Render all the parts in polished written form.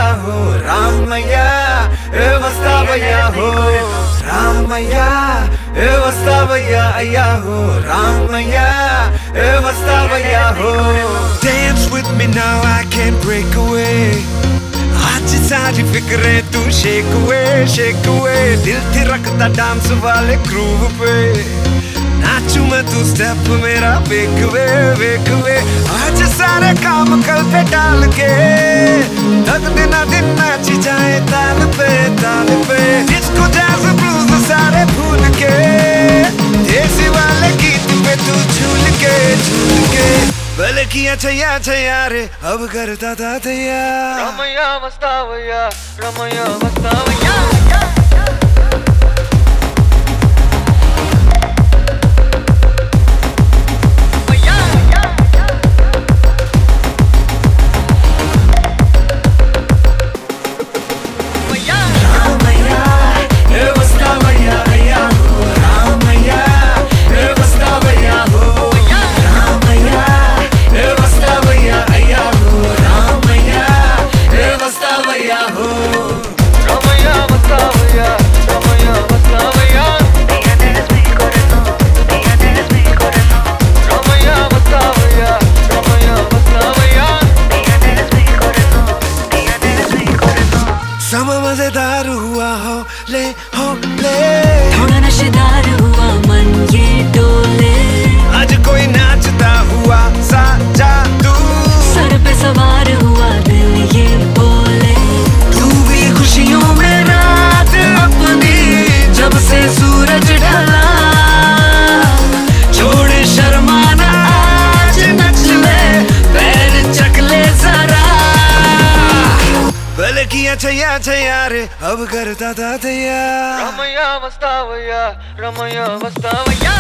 ho Ramaya vastavaya ho Ramaya vastavaya ho Ramaya vastavaya ho Dance with me now, I can't break away आज सारी फिक्रें तू shake away दिल थिरकता dance वाले groove पे नाचूं मैं तू स्टेप मेरा वेक वे आज सारे काम कल पे डाल के तक दिन नाची जाए ताल पे डिस्को जैज़ ब्लूज सारे भूल के देसी वाले गीत पे तू झूल के भले किया छैया रे अब करता था तैयार Ramaya vastavaya समा मजेदार हुआ हो ले थोड़ा नशेदार हुआ मन ये डोले आज कोई नाचता हुआ सा जादू सर पे सवार हुआ दिल ये बोले तू भी खुशियों में रात अपनी जब से सूरज ढला छोड़े शर्माना आज नच ले पैर चक ले जरा भले किया छैया रे अब करता था तैयार Ramaya vastavaya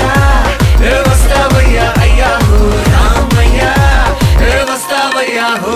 ho